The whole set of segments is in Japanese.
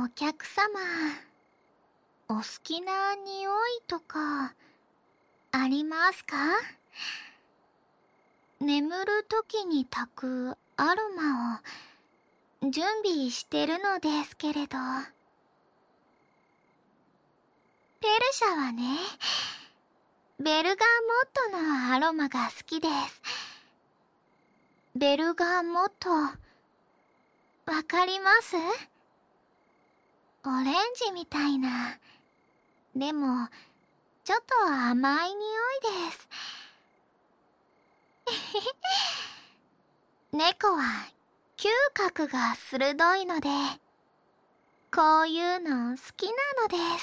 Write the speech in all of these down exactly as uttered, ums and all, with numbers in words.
お客様、お好きな匂いとかありますか？眠るときに炊くアロマを準備してるのですけれど。ペルシャはね、ベルガモットのアロマが好きです。ベルガモット、わかります？オレンジみたいな、でもちょっと甘い匂いです。猫は嗅覚が鋭いので、こういうの好きなのです。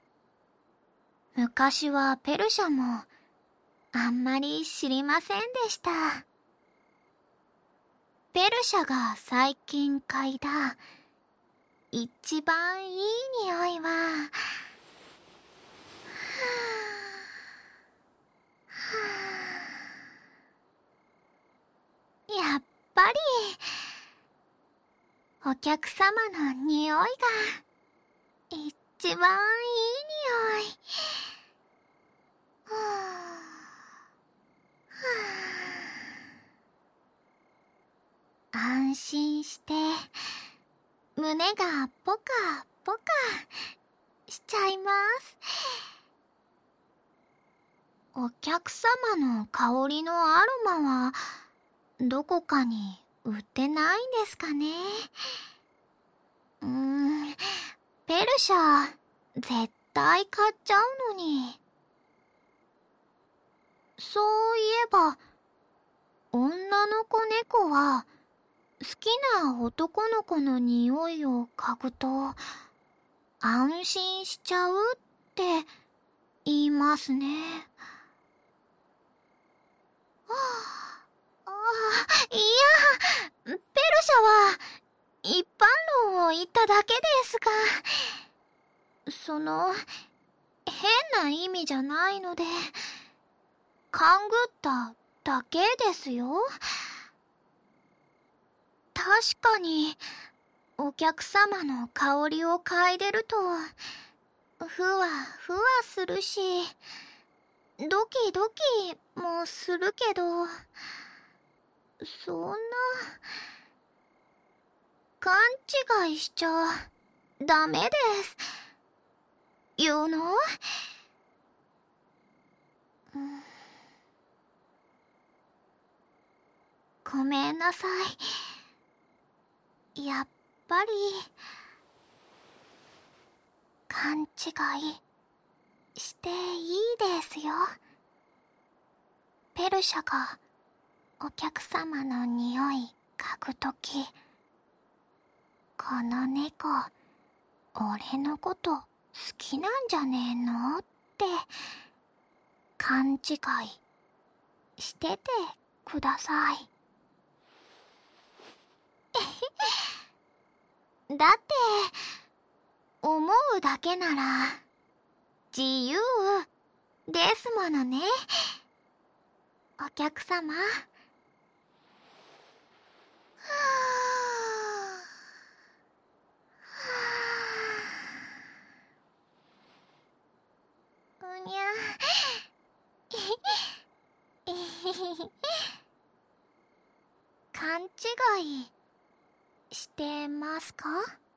昔はペルシャもあんまり知りませんでした。ペルシャが最近嗅いだ一番いい匂いは、はぁやっぱりお客様の匂いが一番いい匂い。はぁはぁ安心して胸がポカポカしちゃいます。お客様の香りのアロマはどこかに売ってないんですかね。うーん、ペルシャ絶対買っちゃうのに。そういえば女の子猫は好きな男の子の匂いを嗅ぐと安心しちゃうって言いますね。はあ、ああ、いや、ペルシャは一般論を言っただけですが、その変な意味じゃないので、勘ぐっただけですよ。確かにお客様の香りを嗅いでるとふわふわするし、ドキドキもするけど、そんな勘違いしちゃダメです。You know? うん、ごめんなさい。やっぱり勘違いしていいですよ。ペルシャがお客様の匂い嗅ぐとき、この猫俺のこと好きなんじゃねえのって勘違いしててください。だって思うだけなら自由ですものね、お客様。はぁうにゃ勘違いしてますか？